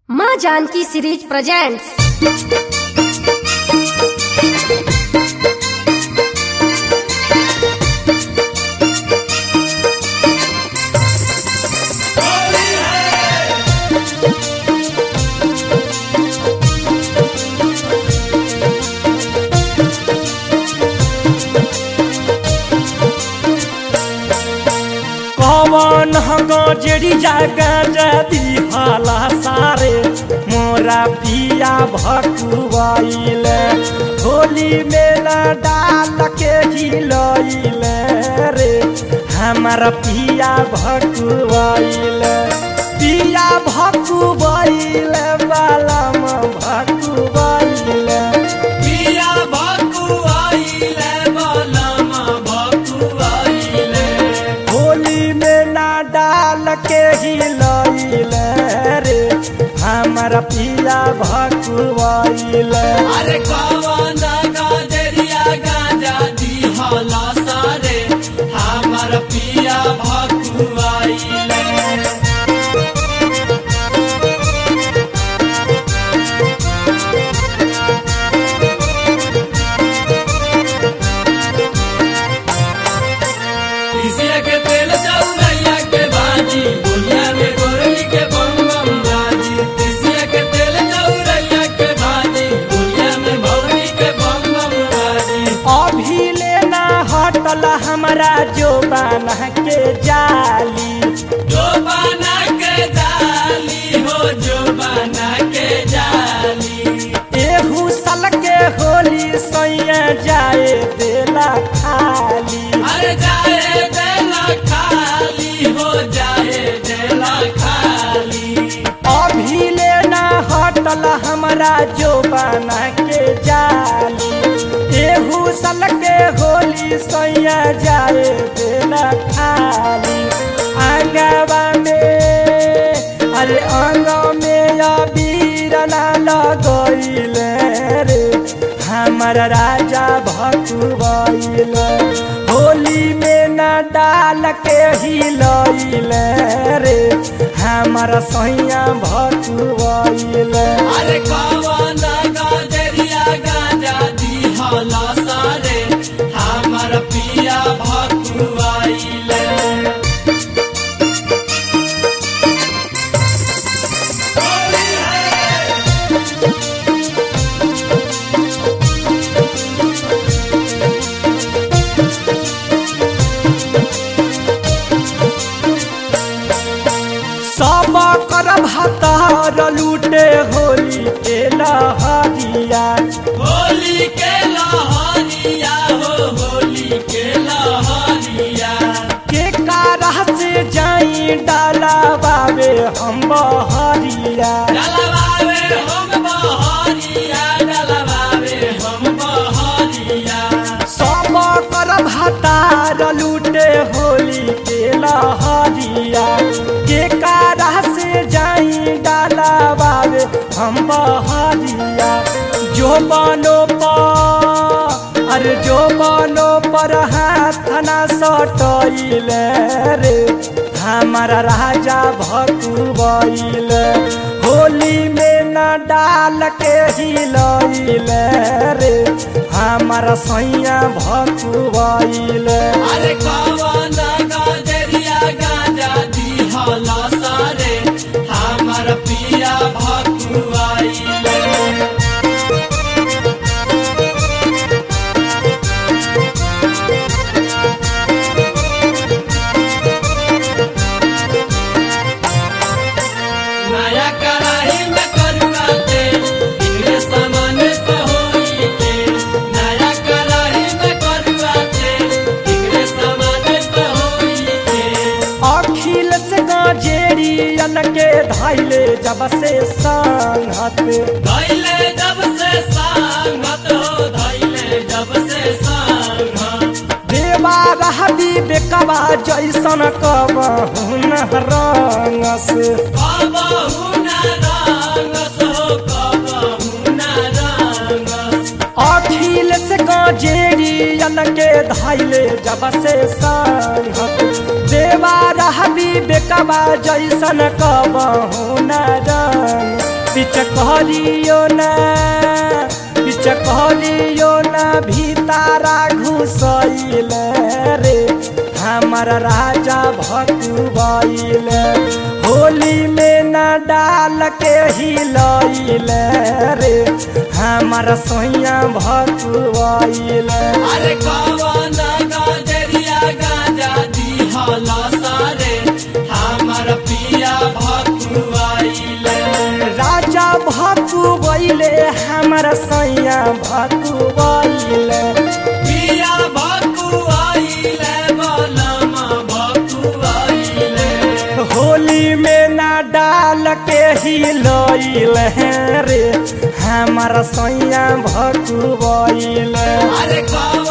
माँ Janaki series presents. कौन गजेरी जागा जदी हाला सारे मोरा पिया भकुआइल होली मेला डाल के हिलइल रे हमारा पिया भकुआइल बालम भकुआइल पिया भकुआइल बालम भकुआइल होली में ना डाल के हिलइल रे हमारा पिया भकुआइल। अरे कौन गजरिया गाजा दी हाला सारे हमार पिया भकुआइल। तीसिया के तेल चौरैया के भाजी दुनिया में गोरली के बम बम बाजी। तीसिया के तेल चौरैया के भाजी दुनिया में भौरी के बम बम बाजी। अभी लेना हटल हमारा जो बना के जाली जो बना के जाली हो जो बना के जाली। एहू साल के होली सैया जाए देला खाली अरे जाए देला खाली हो जाए देला खाली। अभी लेना हटल हमारा जो बना के जाली एहू साल के होली सैया जाए देला खाली आंगवा में अरे अंग में अबीर ना लगइल रे हमारा राजा भकुआइल होली में ना डाल के हिलइल रे हमारा सैया भकुआइल। अरे कौन गजरिया गाजा दी हाला सारे हमार पिया भकुआइल। सब कर भातार लूटे होली के लहरिया होली के लहरिया हो होली के लहरिया। के कारह से जाई डाला बाबे हम बहरिया डलवावे हम बहरिया डलवावे हम बहरिया। सब कर भातार लूटे होली के लहरिया के कारह से जाई डाला बाबे हम बहरिया जो बनो पर हाथ ना सटइल रे हमारा राजा भकुआइल होली में ना डाल के हिलइल रे हमारा सैया भकुआइल। अरे कौन गजरिया गाजा दी हाला सारे हमार पिया भकुआइल। नया कढ़ाई में करुआ तेल इनके सामान से होई के। नया कढ़ाई में करुआ तेल इनके सामान से होई के। अखिल से गजेरियन के धैले जब से संगत धैले जब से सांगत हो धैले जब से सांगत। देवा रहबी बेकबा जैसन कबहु न रंगस कबहु न रंगस हो कबहु न रंगस। अखिल से गजेरियन के धैले जब से संगत देवा रहबी बेकबा जैसन कबहु न रंग पिचकरियो ना भीतारा घुसैल रे हमर राजा भकुआइल होली में न डाल के हिलैल रे हमर सोइया भकुआइल अरे कवन गजरिया गाजा दिहला सारे हमर पिया भकुआइले राजा भकुआइले हमर सैया भकुआइले पिया भकुआइले बलमा भकुआइले होली में ना डाल के हिलैल रे हमर सैया भकुआइले अरे